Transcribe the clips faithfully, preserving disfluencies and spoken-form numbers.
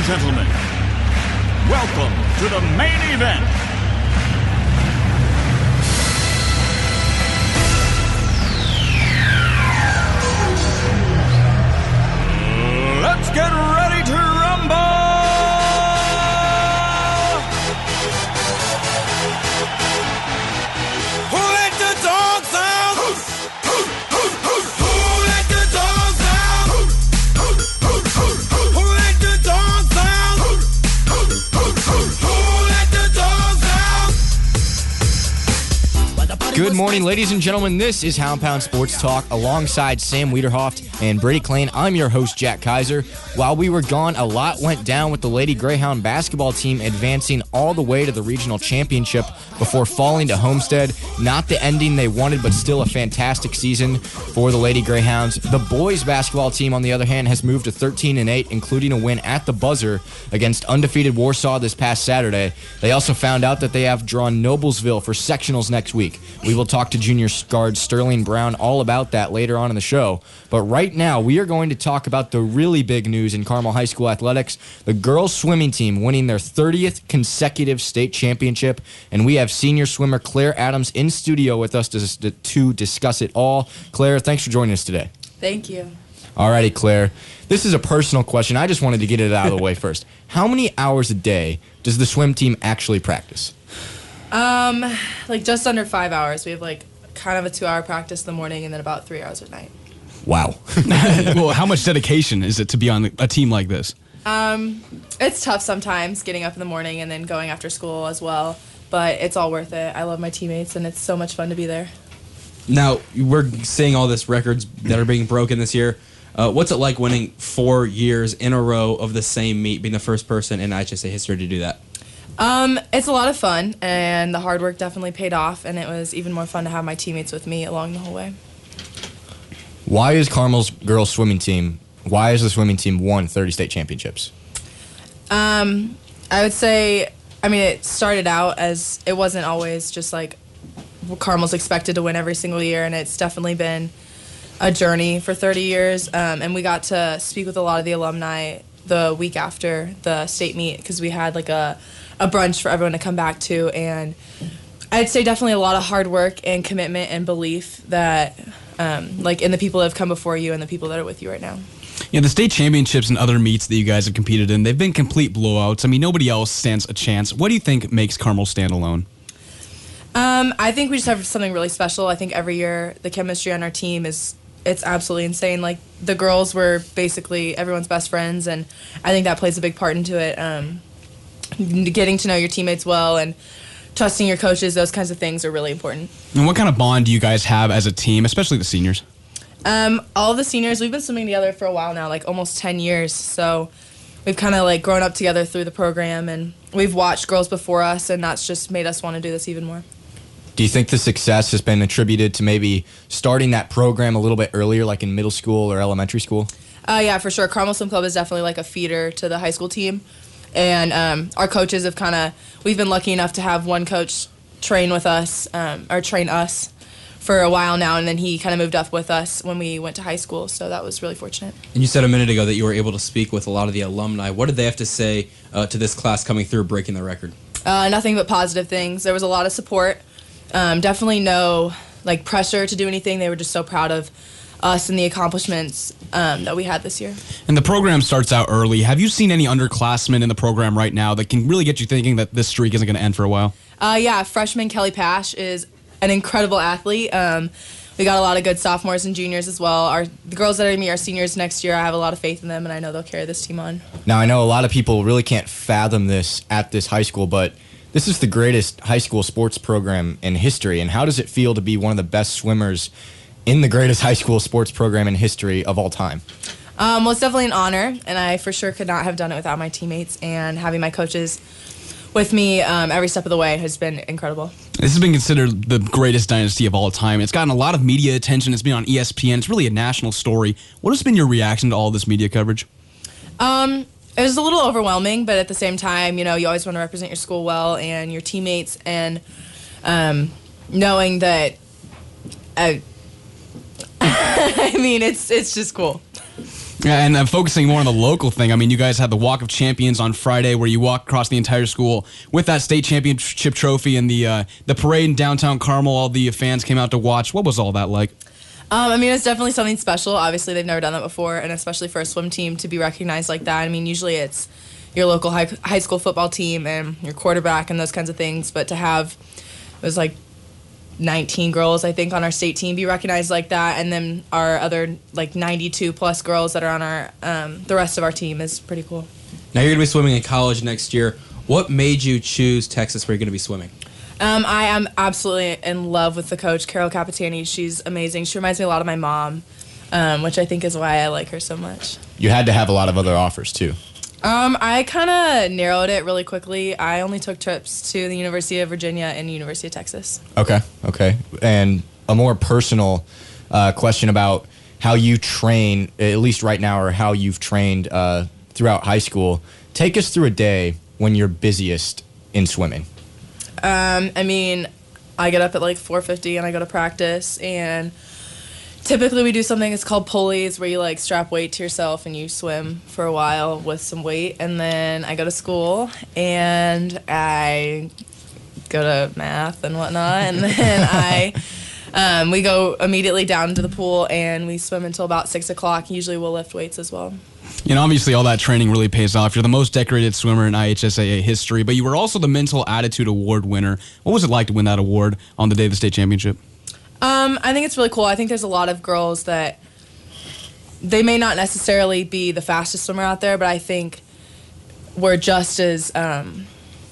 gentlemen, welcome to the main event. Let's get ready to rumble! Who let the dogs out? Who let the dogs out? Who let the dogs out? Who let the dogs out? Good morning, ladies and gentlemen. This is Hound Pound Sports Talk alongside Sam Wiederhoft and Brady Klein. I'm your host, Jack Kaiser. While we were gone, a lot went down with the Lady Greyhound basketball team advancing all the way to the regional championship before falling to Homestead. Not the ending they wanted, but still a fantastic season for the Lady Greyhounds. The boys basketball team, on the other hand, has moved to thirteen and eight, including a win at the buzzer against undefeated Warsaw this past Saturday. They also found out that they have drawn Noblesville for sectionals next week. We will talk to junior guard Sterling Brown all about that later on in the show. But right now, we are going to talk about the really big news in Carmel High School athletics. The girls swimming team winning their thirtieth consecutive state championship. And we have senior swimmer Claire Adams in studio with us to, to discuss it all. Claire, thanks for joining us today. Thank you. All righty, Claire. This is a personal question. I just wanted to get it out of the way first. How many hours a day does the swim team actually practice? Um, like just under five hours. We have like kind of a two-hour practice in the morning and then about three hours at night. Wow. Well, how much dedication is it to be on a team like this? Um, it's tough sometimes getting up in the morning and then going after school as well, but it's all worth it. I love my teammates and it's so much fun to be there. Now, we're seeing all these records that are being broken this year. Uh, what's it like winning four years in a row of the same meet, being the first person in I H S A history to do that? Um, it's a lot of fun, and the hard work definitely paid off, and it was even more fun to have my teammates with me along the whole way. Why is Carmel's girls swimming team, why has the swimming team won thirty state championships? Um, I would say, I mean, it started out as, it wasn't always just like Carmel's expected to win every single year, and it's definitely been a journey for thirty years, um, and we got to speak with a lot of the alumni the week after the state meet because we had like a, a brunch for everyone to come back to, and I'd say definitely a lot of hard work and commitment and belief that um, like in the people that have come before you and the people that are with you right now. Yeah, the state championships and other meets that you guys have competed in, they've been complete blowouts. I mean, nobody else stands a chance. What do you think makes Carmel stand alone? Um, I think we just have something really special. I think every year the chemistry on our team is it's absolutely insane. Like the girls were basically everyone's best friends, and I think that plays a big part into it. Um, getting to know your teammates well and trusting your coaches, those kinds of things are really important. And what kind of bond do you guys have as a team, especially the seniors? Um, all the seniors, we've been swimming together for a while now, like almost ten years. So we've kind of like grown up together through the program, and we've watched girls before us, and that's just made us want to do this even more. Do you think the success has been attributed to maybe starting that program a little bit earlier, like in middle school or elementary school? Uh, yeah, for sure. Carmel Swim Club is definitely like a feeder to the high school team. And um, our coaches have kind of, we've been lucky enough to have one coach train with us, um, or train us for a while now, and then he kind of moved up with us when we went to high school, so that was really fortunate. And you said a minute ago that you were able to speak with a lot of the alumni. What did they have to say uh, to this class coming through, breaking the record? Uh, nothing but positive things. There was a lot of support. Um, definitely no like pressure to do anything. They were just so proud of us and the accomplishments um, that we had this year. And the program starts out early. Have you seen any underclassmen in the program right now that can really get you thinking that this streak isn't going to end for a while? Uh, yeah, freshman Kelly Pash is an incredible athlete. Um, we got a lot of good sophomores and juniors as well. Our the girls that are going to be our seniors next year, I have a lot of faith in them, and I know they'll carry this team on. Now, I know a lot of people really can't fathom this at this high school, but this is the greatest high school sports program in history. And how does it feel to be one of the best swimmers in the greatest high school sports program in history of all time? Um, well, it's definitely an honor, and I for sure could not have done it without my teammates, and having my coaches with me um, every step of the way has been incredible. This has been considered the greatest dynasty of all time. It's gotten a lot of media attention. It's been on E S P N. It's really a national story. What has been your reaction to all this media coverage? Um, it was a little overwhelming, but at the same time, you know, you always want to represent your school well and your teammates, and um, knowing that, I, I mean, it's it's just cool. Yeah, and uh, focusing more on the local thing, I mean, you guys had the Walk of Champions on Friday where you walk across the entire school with that state championship trophy and the uh, the parade in downtown Carmel. All the fans came out to watch. What was all that like? Um, I mean, it's definitely something special. Obviously, they've never done that before, and especially for a swim team to be recognized like that. I mean, usually it's your local high, high school football team and your quarterback and those kinds of things, but to have, it was like nineteen girls, I think, on our state team be recognized like that, and then our other like ninety-two plus girls that are on our um, the rest of our team is pretty cool. Now you're going to be swimming in college next year. What made you choose Texas where you're going to be swimming? Um, I am absolutely in love with the coach, Carol Capitani. She's amazing. She reminds me a lot of my mom, um, which I think is why I like her so much. You had to have a lot of other offers too. Um, I kind of narrowed it really quickly. I only took trips to the University of Virginia and the University of Texas. Okay, okay. And a more personal uh, question about how you train, at least right now, or how you've trained uh, throughout high school. Take us through a day when you're busiest in swimming. Um, I mean, I get up at like four fifty and I go to practice, and typically we do something that's called pulleys, where you like strap weight to yourself and you swim for a while with some weight, and then I go to school and I go to math and whatnot, and then I um, we go immediately down to the pool and we swim until about six o'clock. Usually we'll lift weights as well. You know, obviously all that training really pays off. You're the most decorated swimmer in I H S A A history, but you were also the Mental Attitude Award winner. What was it like to win that award on the day of the state championship? Um, I think it's really cool. I think there's a lot of girls that they may not necessarily be the fastest swimmer out there, but I think we're just as um,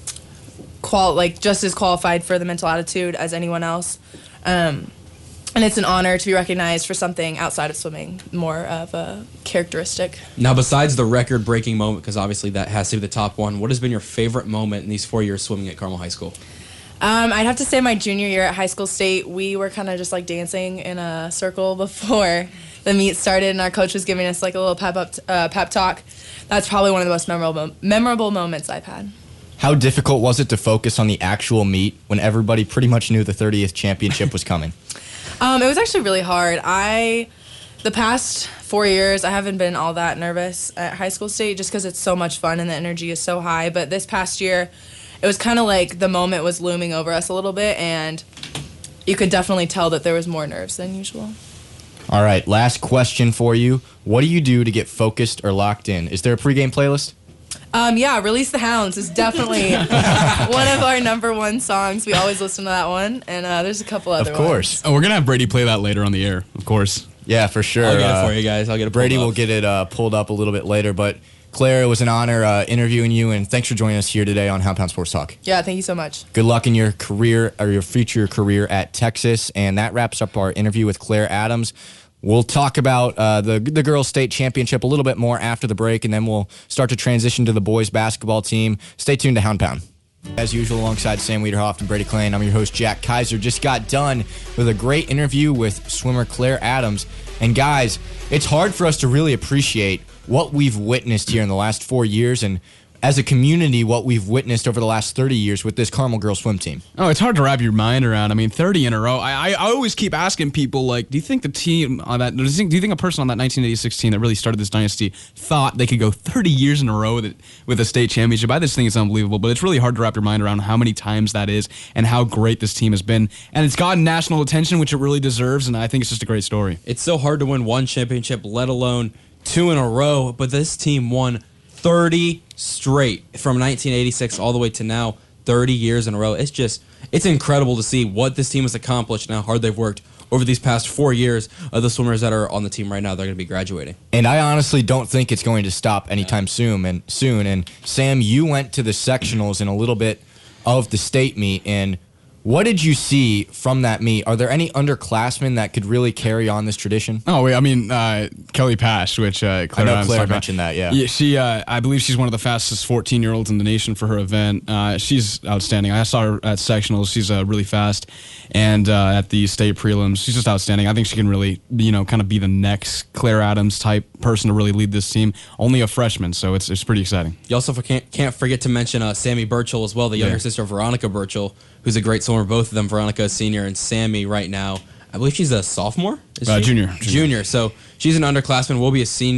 qual like just as qualified for the mental attitude as anyone else. Um, and it's an honor to be recognized for something outside of swimming, more of a characteristic. Now, besides the record-breaking moment, because obviously that has to be the top one, what has been your favorite moment in these four years swimming at Carmel High School? Um, I'd have to say my junior year at high school state, we were kind of just like dancing in a circle before the meet started, and our coach was giving us like a little pep up t- uh, pep talk. That's probably one of the most memorable memorable moments I've had. How difficult was it to focus on the actual meet when everybody pretty much knew the thirtieth championship was coming? Um, it was actually really hard. I, the past four years, I haven't been all that nervous at high school state just because it's so much fun and the energy is so high. But this past year, it was kind of like the moment was looming over us a little bit, and you could definitely tell that there was more nerves than usual. All right, last question for you. What do you do to get focused or locked in? Is there a pregame playlist? Um, yeah, Release the Hounds is definitely one of our number one songs. We always listen to that one, and uh, there's a couple other Of course. ones. Oh, we're going to have Brady play that later on the air, of course. Yeah, for sure. I'll get Uh, it for you guys. I'll get it. Brady pulled will up. get it uh, pulled up a little bit later. But Claire, it was an honor uh, interviewing you, and thanks for joining us here today on Hound Pound Sports Talk. Yeah, thank you so much. Good luck in your career or your future career at Texas. And that wraps up our interview with Claire Adams. We'll talk about uh, the the girls' state championship a little bit more after the break, and then we'll start to transition to the boys' basketball team. Stay tuned to Hound Pound. As usual, alongside Sam Wiederhoff and Brady Klein, I'm your host, Jack Kaiser. Just got done with a great interview with swimmer Claire Adams. And guys, it's hard for us to really appreciate what we've witnessed here in the last four years and as a community, what we've witnessed over the last thirty years with this Carmel girls swim team. Oh, it's hard to wrap your mind around. I mean, thirty in a row. I, I, I always keep asking people, like, do you think the team on that, do you think, do you think a person on that nineteen eighty-six team that really started this dynasty thought they could go thirty years in a row with it, with a state championship? I just think it's unbelievable, but it's really hard to wrap your mind around how many times that is and how great this team has been. And it's gotten national attention, which it really deserves, and I think it's just a great story. It's so hard to win one championship, let alone two in a row, but this team won thirty straight from nineteen eighty-six all the way to now, thirty years in a row. It's just, it's incredible to see what this team has accomplished and how hard they've worked over these past four years of the swimmers that are on the team right now. They're going to be graduating. And I honestly don't think it's going to stop anytime soon. And soon. And Sam, you went to the sectionals in a little bit of the state meet, and what did you see from that meet? Are there any underclassmen that could really carry on this tradition? Oh, wait, I mean, uh, Kelly Pash, which uh, Claire I know Adams Claire talked about. mentioned that, yeah. Yeah, she, uh, I believe she's one of the fastest fourteen-year-olds in the nation for her event. Uh, she's outstanding. I saw her at sectionals. She's uh, really fast. And uh, at the state prelims, she's just outstanding. I think she can really, you know, kind of be the next Claire Adams type person to really lead this team. Only a freshman, so it's it's pretty exciting. You also can't, can't forget to mention uh, Sammy Burchell as well, the younger Yeah. sister of Veronica Burchell, who's a great swimmer. Both of them, Veronica a senior and Sammy right now, I believe she's a sophomore? Is Uh, she? junior. Junior. So she's an underclassman, will be a senior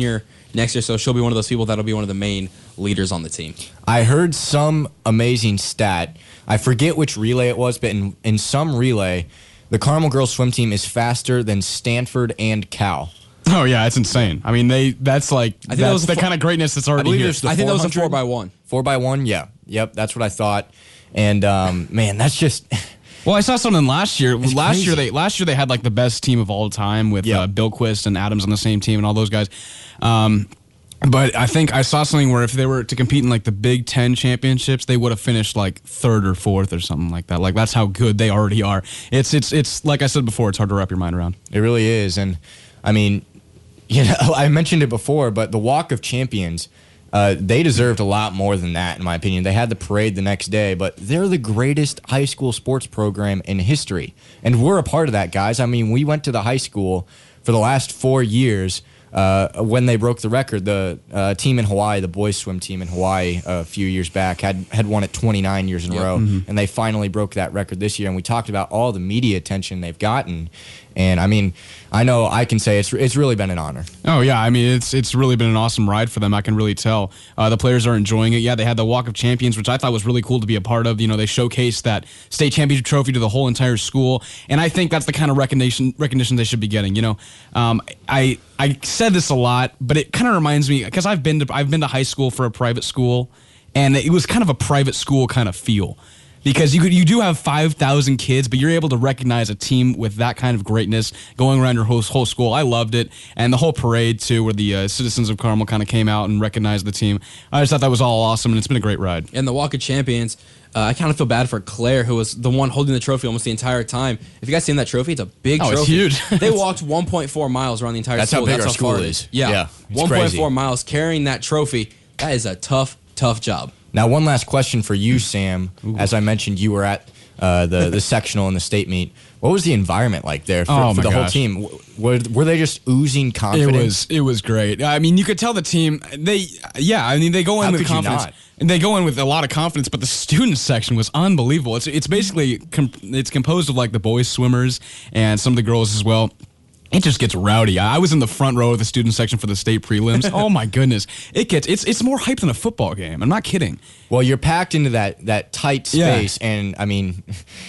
next year. So she'll be one of those people that'll be one of the main leaders on the team. I heard some amazing stat. I forget which relay it was, but in, in some relay, the Carmel girls swim team is faster than Stanford and Cal. Oh yeah, it's insane. I mean, they that's like I think that's that was the four, kind of greatness that's already believe here. there's the I think that was a four four by hundred. one. Four by one, yeah. Yep, that's what I thought. And um, man, that's just Well, I saw something last year. It's last crazy. year they last year they had like the best team of all time with Yeah. uh, Bilquist and Adams on the same team and all those guys. Um, but I think I saw something where if they were to compete in like the Big Ten championships, they would have finished like third or fourth or something like that. Like that's how good they already are. It's it's it's like I said before, it's hard to wrap your mind around. It really is. And I mean, you know, I mentioned it before, but the Walk of Champions, uh, they deserved a lot more than that, in my opinion. They had the parade the next day, but they're the greatest high school sports program in history. And we're a part of that, guys. I mean, we went to the high school for the last four years uh, when they broke the record. The uh, team in Hawaii, the boys swim team in Hawaii a few years back, had, had won it twenty-nine years in a Yep. row, and they finally broke that record this year. And we talked about all the media attention they've gotten. And I mean, I know I can say it's it's really been an honor. Oh yeah, I mean it's it's really been an awesome ride for them. I can really tell uh, the players are enjoying it. Yeah, they had the Walk of Champions, which I thought was really cool to be a part of. You know, they showcased that state championship trophy to the whole entire school, and I think that's the kind of recognition recognition they should be getting. You know, um, I I said this a lot, but it kind of reminds me because I've been to I've been to high school for a private school, and it was kind of a private school kind of feel. Because you could, you do have five thousand kids, but you're able to recognize a team with that kind of greatness going around your whole, whole school. I loved it. And the whole parade, too, where the uh, citizens of Carmel kind of came out and recognized the team. I just thought that was all awesome, and it's been a great ride. And the Walk of Champions, uh, I kind of feel bad for Claire, who was the one holding the trophy almost the entire time. If you guys seen that trophy, it's a big Oh, it's trophy. huge. They walked one point four miles around the entire That's how school. big That's our how school far it is. Yeah, Yeah, it's one point four crazy. miles carrying that trophy. That is a tough, tough job. Now, one last question for you, Sam. As I mentioned, you were at uh, the the sectional and the state meet. What was the environment like there for, Oh, for my the whole gosh. team? W- Were, were they just oozing It confidence? was it was great. I mean, you could tell the team. They yeah. I mean, they go in How with could you confidence. not? And they go in with a lot of confidence. But the student section was unbelievable. It's it's basically com- it's composed of like the boys swimmers and some of the girls as well. It just gets rowdy. I was in the front row of the student section for the state prelims. Oh my goodness, it gets it's it's more hype than a football game. I'm not kidding. Well, you're packed into that that tight Yeah. space, and I mean,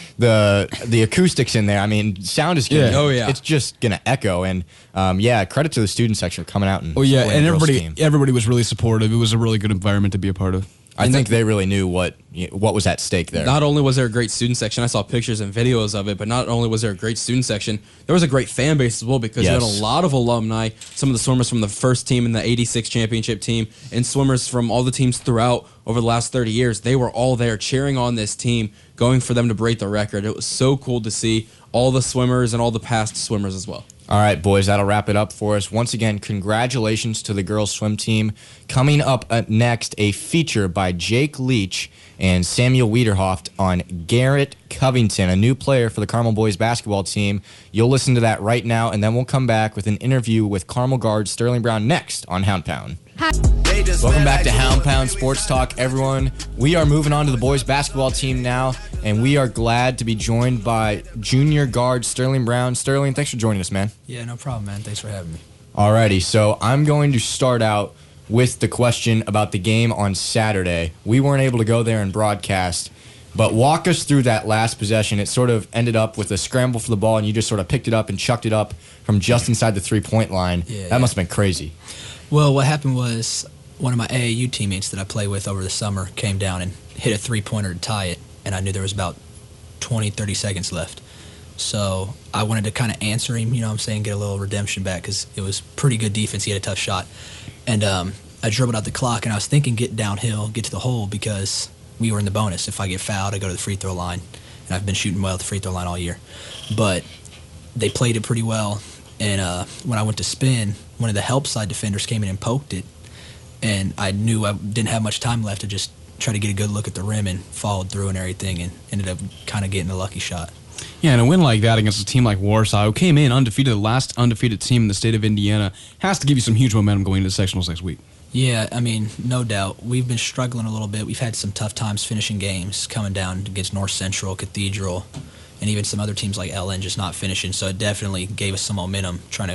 the the acoustics in there. I mean, sound is gonna, Yeah. Oh, yeah. it's just gonna echo. And um, yeah, credit to the student section for coming out and Oh yeah, supporting and the girls' everybody team. everybody was really supportive. It was a really good environment to be a part of. I think they really knew what what was at stake there. Not only was there a great student section, I saw pictures and videos of it, but not only was there a great student section, there was a great fan base as well because you had Yes. a lot of alumni, some of the swimmers from the first team in the eighty-six championship team, and swimmers from all the teams throughout over the last thirty years. They were all there cheering on this team, going for them to break the record. It was so cool to see all the swimmers and all the past swimmers as well. All right, boys, that'll wrap it up for us. Once again, congratulations to the girls' swim team. Coming up uh, next, a feature by Jake Leach and Samuel Wiederhoft on Garrett Covington, a new player for the Carmel boys basketball team. You'll listen to that right now, and then we'll come back with an interview with Carmel guard Sterling Brown next on Hound Pound. Welcome back to Hound Pound Sports Talk, everyone. We are moving on to the boys basketball team now, and we are glad to be joined by junior guard Sterling Brown. Sterling, thanks for joining us, man. Yeah, no problem, man. Thanks for having me. Alrighty, so I'm going to start out with the question about the game on Saturday. We weren't able to go there and broadcast, but walk us through that last possession. It sort of ended up with a scramble for the ball, and you just sort of picked it up and chucked it up from just inside the three-point line. Yeah, that yeah. must have been crazy. Well, what happened was one of my A A U teammates that I play with over the summer came down and hit a three-pointer to tie it, and I knew there was about twenty, thirty seconds left. So I wanted to kind of answer him, you know what I'm saying, get a little redemption back because it was pretty good defense. He had a tough shot. And um, I dribbled out the clock, and I was thinking get downhill, get to the hole because we were in the bonus. If I get fouled, I go to the free throw line, and I've been shooting well at the free throw line all year. But they played it pretty well. And uh, when I went to spin, one of the help side defenders came in and poked it. And I knew I didn't have much time left to just try to get a good look at the rim and followed through and everything and ended up kind of getting a lucky shot. Yeah, and a win like that against a team like Warsaw, who came in undefeated, the last undefeated team in the state of Indiana, has to give you some huge momentum going into sectionals next week. Yeah, I mean, no doubt. We've been struggling a little bit. We've had some tough times finishing games, coming down against North Central, Cathedral, and even some other teams like Ellen just not finishing. So it definitely gave us some momentum trying to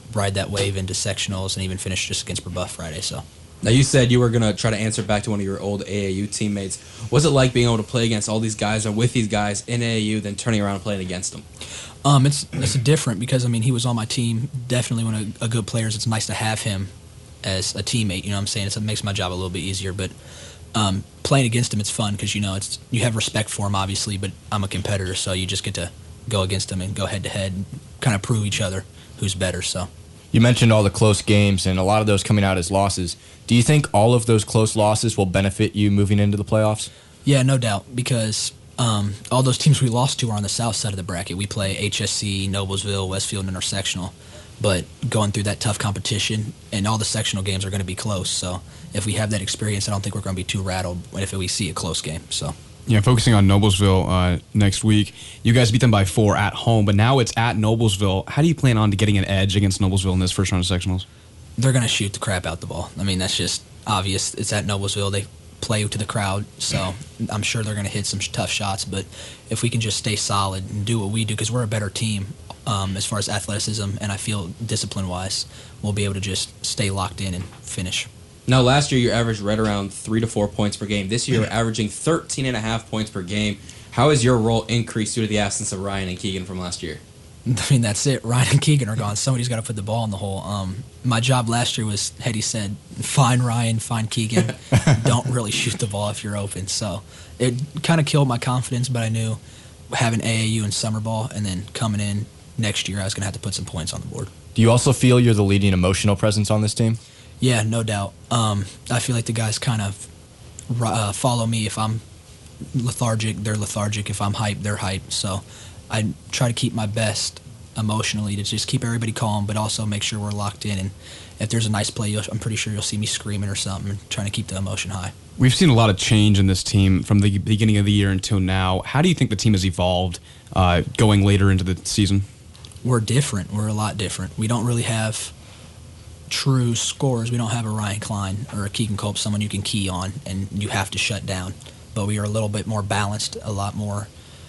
ride that wave into sectionals and even finish just against Brebeuf Friday. So. Now, you said you were going to try to answer back to one of your old A A U teammates. What's it like being able to play against all these guys or with these guys in A A U, then turning around and playing against them? Um, it's it's different because, I mean, he was on my team. Definitely one of a good players. It's nice to have him as a teammate. You know what I'm saying? It's, it makes my job a little bit easier. But um, playing against him, it's fun because, you know, it's you have respect for him, obviously, but I'm a competitor, so you just get to go against him and go head-to-head and kind of prove each other who's better, so. You mentioned all the close games and a lot of those coming out as losses. Do you think all of those close losses will benefit you moving into the playoffs? Yeah, no doubt, because um, all those teams we lost to are on the south side of the bracket. We play H S C, Noblesville, Westfield, and our sectional. But going through that tough competition, and all the sectional games are going to be close. So if we have that experience, I don't think we're going to be too rattled if we see a close game. So. Yeah, focusing on Noblesville uh, next week. You guys beat them by four at home, but now it's at Noblesville. How do you plan on to getting an edge against Noblesville in this first round of sectionals? They're going to shoot the crap out the ball. I mean, that's just obvious. It's at Noblesville. They play to the crowd, so I'm sure they're going to hit some tough shots. But if we can just stay solid and do what we do, because we're a better team um, as far as athleticism, and I feel discipline-wise, we'll be able to just stay locked in and finish. Now, last year you averaged right around three to four points per game. This year you're averaging thirteen and a half points per game. How has your role increased due to the absence of Ryan and Keegan from last year? I mean, that's it. Ryan and Keegan are gone. Somebody's got to put the ball in the hole. Um, my job last year was, Hetty said, find Ryan, find Keegan. Don't really shoot the ball if you're open. So it kind of killed my confidence, but I knew having A A U and summer ball and then coming in next year, I was going to have to put some points on the board. Do you also feel you're the leading emotional presence on this team? Yeah, no doubt. Um, I feel like the guys kind of uh, follow me. If I'm lethargic, they're lethargic. If I'm hyped, they're hyped. So I try to keep my best emotionally to just keep everybody calm, but also make sure we're locked in. And if there's a nice play, you'll, I'm pretty sure you'll see me screaming or something and trying to keep the emotion high. We've seen a lot of change in this team from the beginning of the year until now. How do you think the team has evolved uh, going later into the season? We're different. We're a lot different. We don't really have true scorers. We don't have a Ryan Klein or a Keegan Culp, someone you can key on and you have to shut down. But we are a little bit more balanced, a lot more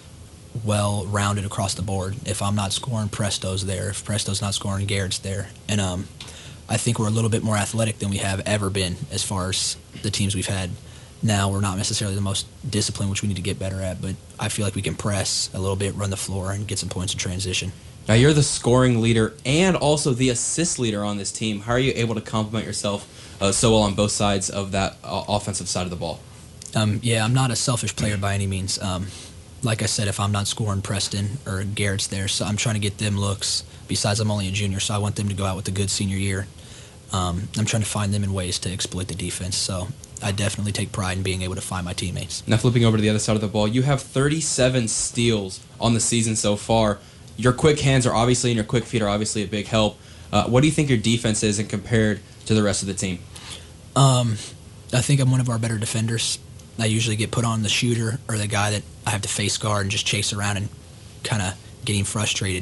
well-rounded across the board. If I'm not scoring, Presto's there. If Presto's not scoring, Garrett's there. And um, I think we're a little bit more athletic than we have ever been as far as the teams we've had. Now we're not necessarily the most disciplined, which we need to get better at, but I feel like we can press a little bit, run the floor, and get some points in transition. Now, you're the scoring leader and also the assist leader on this team. How are you able to complement yourself uh, so well on both sides of that uh, offensive side of the ball? Um, yeah, I'm not a selfish player by any means. Um, like I said, if I'm not scoring, Preston or Garrett's there, so I'm trying to get them looks. Besides, I'm only a junior, so I want them to go out with a good senior year. Um, I'm trying to find them in ways to exploit the defense, so I definitely take pride in being able to find my teammates. Now, flipping over to the other side of the ball, you have thirty-seven steals on the season so far. Your quick hands are obviously, and your quick feet are obviously a big help. Uh, what do you think your defense is and compared to the rest of the team? Um, I think I'm one of our better defenders. I usually get put on the shooter or the guy that I have to face guard and just chase around and kind of getting frustrated.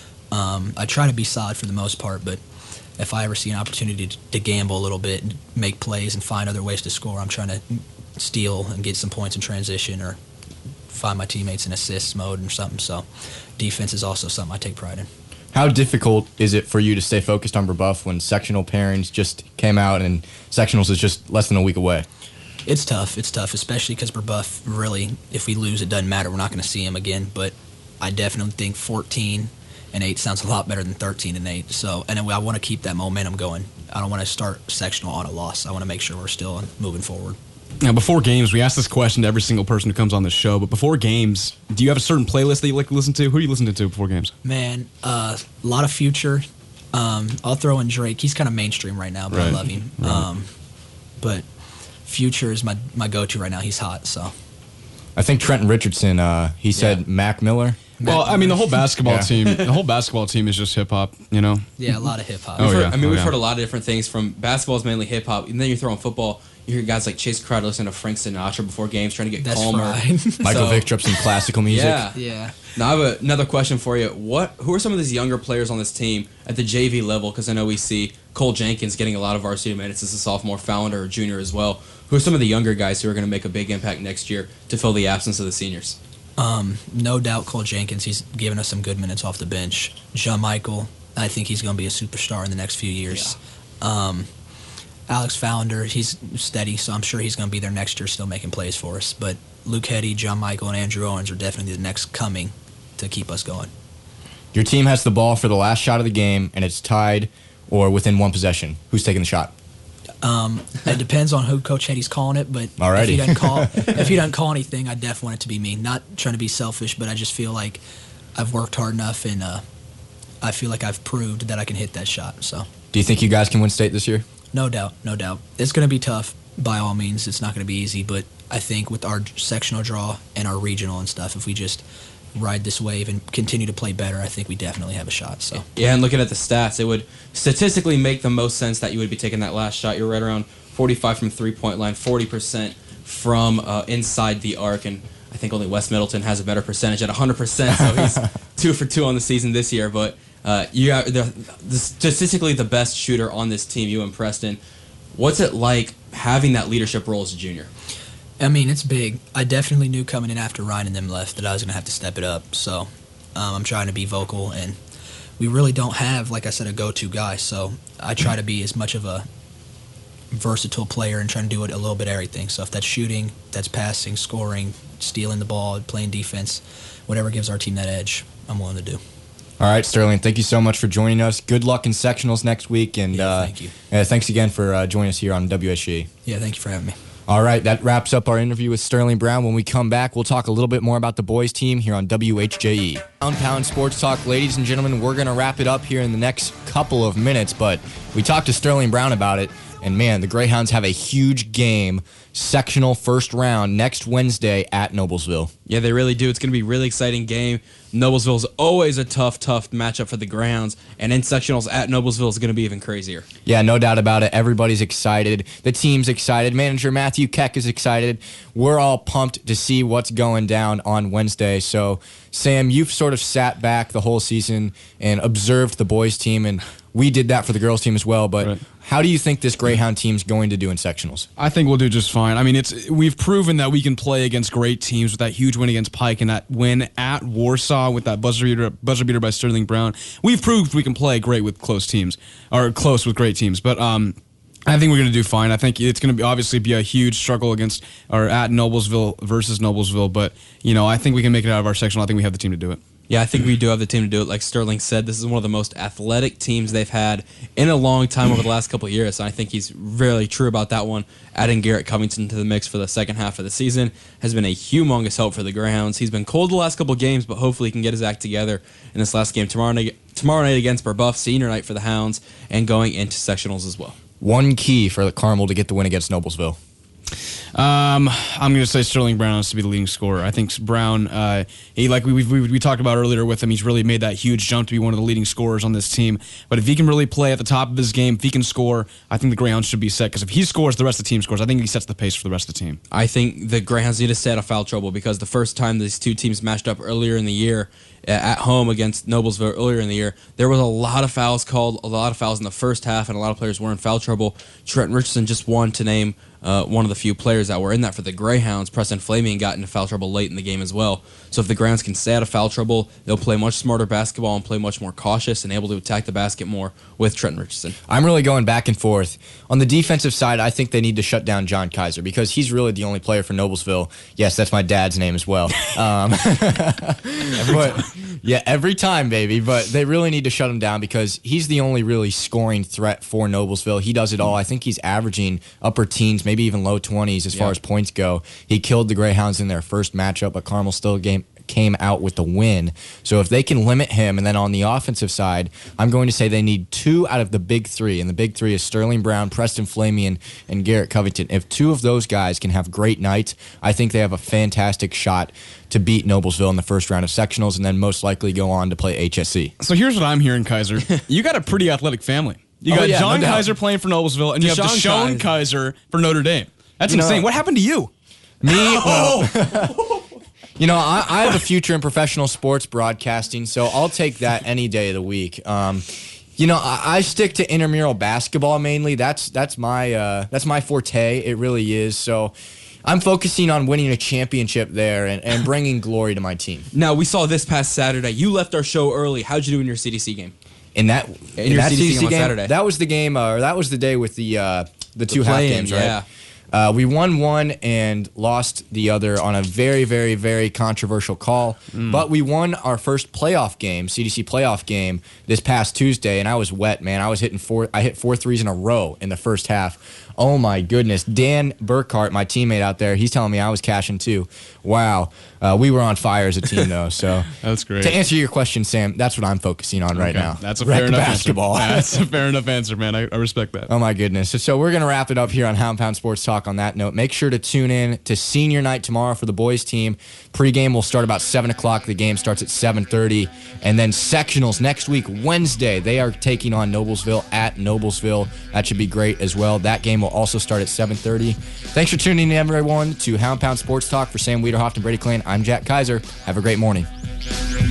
Um, I try to be solid for the most part, but if I ever see an opportunity to, to gamble a little bit and make plays and find other ways to score, I'm trying to steal and get some points in transition or find my teammates in assist mode or something. So defense is also something I take pride in. How difficult is it for you to stay focused on Brebeuf when sectional pairings just came out and sectionals is just less than a week away? It's tough. It's tough, especially because Brebeuf, really, if we lose, it doesn't matter. We're not going to see him again. But I definitely think fourteen and eight sounds a lot better than thirteen and eight. So, and I want to keep that momentum going. I don't want to start sectional on a loss. I want to make sure we're still moving forward. Now, before games, we ask this question to every single person who comes on the show, but before games, do you have a certain playlist that you like to listen to? Who do you listen to before games? Man, uh, a lot of Future. Um, I'll throw in Drake. He's kind of mainstream right now, but Right. I love him. Right. Um, but Future is my, my go-to right now. He's hot, so. I think Trenton Richardson, uh, he said Yeah. Mac Miller. Well, I mean, the whole basketball Yeah. team, the whole basketball team is just hip hop, you know. Yeah, a lot of hip-hop. Oh, We've heard- yeah. I mean, Oh, we've yeah. heard a lot of different things from basketball is mainly hip hop, and then you throw in football. You hear guys like Chase Crowder listening to Frank Sinatra before games, trying to get That's calmer. right. Michael So- Vick dropped some classical music. Yeah. Yeah. Now I have a, another question for you. What? Who are some of these younger players on this team at the J V level? Because I know we see Cole Jenkins getting a lot of varsity minutes as a sophomore, Fallender, or junior as well. Who are some of the younger guys who are going to make a big impact next year to fill the absence of the seniors? Um, no doubt Cole Jenkins. He's given us some good minutes off the bench. Jean Michael, I think he's going to be a superstar in the next few years. Um, Alex Founder, he's steady, so I'm sure he's going to be there next year still making plays for us. But Luke Hetty, John Michael, and Andrew Owens are definitely the next coming to keep us going. Your team has the ball for the last shot of the game, and it's tied or within one possession. Who's taking the shot? Um, it depends on who Coach Hetty's calling it, but Alrighty. if he doesn't call if he doesn't call anything, I definitely want it to be me. Not trying to be selfish, but I just feel like I've worked hard enough, and uh, I feel like I've proved that I can hit that shot. So, Do you think you guys can win state this year? no doubt, no doubt, it's going to be tough. By all means, it's not going to be easy, but I think with our sectional draw and our regional and stuff, if we just ride this wave and continue to play better, I think we definitely have a shot. So Yeah, and looking at the stats, it would statistically make the most sense that you would be taking that last shot. You're right around forty-five from three-point line, forty percent from uh, inside the arc, and I think only West Middleton has a better percentage at one hundred percent, so he's two for two on the season this year. But uh, you are the, the statistically the best shooter on this team, you and Preston. What's it like having that leadership role as a junior? I mean, it's big. I definitely knew coming in after Ryan and them left that I was going to have to step it up. So um, I'm trying to be vocal, and we really don't have, like I said, a go-to guy. So I try to be as much of a versatile player and trying to do it a little bit of everything. So if that's shooting, that's passing, scoring, stealing the ball, playing defense, whatever gives our team that edge, I'm willing to do. All right, Sterling, thank you so much for joining us. Good luck in sectionals next week, and Yeah, uh, thank you. uh, thanks again for uh, joining us here on W S G. Yeah, thank you for having me. All right, that wraps up our interview with Sterling Brown. When we come back, we'll talk a little bit more about the boys team here on W H J E. Pound Pound Sports Talk, ladies and gentlemen, we're going to wrap it up here in the next couple of minutes, but we talked to Sterling Brown about it, and man, the Greyhounds have a huge game, sectional first round, next Wednesday at Noblesville. Yeah, they really do. It's going to be a really exciting game. Noblesville is always a tough, tough matchup for the Greyhounds, and in sectionals at Noblesville is going to be even crazier. Yeah, no doubt about it. Everybody's excited. The team's excited. Manager Matthew Keck is excited. We're all pumped to see what's going down on Wednesday. So, Sam, you've sort of sat back the whole season and observed the boys' team, and we did that for the girls' team as well. But Right. how do you think this Greyhound team's going to do in sectionals? I think we'll do just fine. I mean, it's we've proven that we can play against great teams with that huge win against Pike and that win at Warsaw with that buzzer beater, buzzer beater by Sterling Brown. We've proved we can play great with close teams, or close with great teams. But um, I think we're going to do fine. I think it's going to be obviously be a huge struggle against or at Noblesville versus Noblesville. But you know, I think we can make it out of our sectional. I think we have the team to do it. Yeah, I think we do have the team to do it. Like Sterling said, this is one of the most athletic teams they've had in a long time over the last couple of years. And I think he's really true about that one. Adding Garrett Covington to the mix for the second half of the season has been a humongous help for the Greyhounds. He's been cold the last couple of games, but hopefully he can get his act together in this last game tomorrow night, tomorrow night against Barbuff, senior night for the Hounds, and going into sectionals as well. One key for the Carmel to get the win against Noblesville. Um, I'm going to say Sterling Brown has to be the leading scorer. I think Brown, uh, he like we, we we talked about earlier with him, he's really made that huge jump to be one of the leading scorers on this team. But if he can really play at the top of his game, if he can score, I think the Greyhounds should be set. Because if he scores, the rest of the team scores. I think he sets the pace for the rest of the team. I think the Greyhounds need to stay out of foul trouble because the first time these two teams matched up earlier in the year uh, at home against Noblesville earlier in the year, there was a lot of fouls called, a lot of fouls in the first half, and a lot of players were in foul trouble. Trenton Richardson just won to name uh, one of the few players that were in that for the Greyhounds. Preston Flaming got into foul trouble late in the game as well. So if the Greyhounds can stay out of foul trouble, they'll play much smarter basketball and play much more cautious and able to attack the basket more with Trenton Richardson. I'm really going back and forth. On the defensive side, I think they need to shut down John Kaiser because he's really the only player for Noblesville. Yes, that's my dad's name as well. Um, but, yeah, every time, baby. But they really need to shut him down because he's the only really scoring threat for Noblesville. He does it all. I think he's averaging upper teens, maybe even low twenties as Yeah. far as points go. He killed the Greyhounds in their first matchup, but Carmel still game came out with the win. So if they can limit him, and then on the offensive side, I'm going to say they need two out of the big three, and the big three is Sterling Brown, Preston Flamian, and Garrett Covington. If two of those guys can have great nights, I think they have a fantastic shot to beat Noblesville in the first round of sectionals, and then most likely go on to play H S C. So here's what I'm hearing, Kaiser. You got a pretty athletic family. You Oh, got yeah, John no doubt. Kaiser playing for Noblesville, and you have Deshaun Deshaun Kaiser. Kaiser for Notre Dame. That's You know- insane. What happened to you? Me, well, you know, I, I have a future in professional sports broadcasting, so I'll take that any day of the week. Um, you know, I, I stick to intramural basketball mainly. That's that's my uh, that's my forte. It really is. So I'm focusing on winning a championship there and, and bringing glory to my team. Now, we saw this past Saturday. You left our show early. How'd you do in your C D C game? in that in, your that C D C C D C game on game, Saturday. that was the game, uh, or that was the day with the uh, the two half play-in, games, right? yeah. Uh, we won one and lost the other on a very, very, very controversial call. Mm. But we won our first playoff game, C D C playoff game, this past Tuesday, and I was wet, man. I was hitting four. I hit four threes in a row in the first half. Oh my goodness, Dan Burkhart, my teammate out there, he's telling me I was cashing too. Wow, uh, we were on fire as a team though. So That's great. To answer your question, Sam, that's what I'm focusing on right Okay, now. That's a Wreck fair enough basketball. answer. That's a fair enough answer, man. I, I respect that. Oh my goodness. So, so we're going to wrap it up here on Hound Pound Sports Talk on that note. Make sure to tune in to senior night tomorrow for the boys team. Pre-game will start about seven o'clock. The game starts at seven thirty. And then sectionals next week, Wednesday. They are taking on Noblesville at Noblesville. That should be great as well. That game will also start at seven thirty. Thanks for tuning in, everyone, to Hound Pound Sports Talk. For Sam Wiederhoft and Brady Klein, I'm Jack Kaiser. Have a great morning.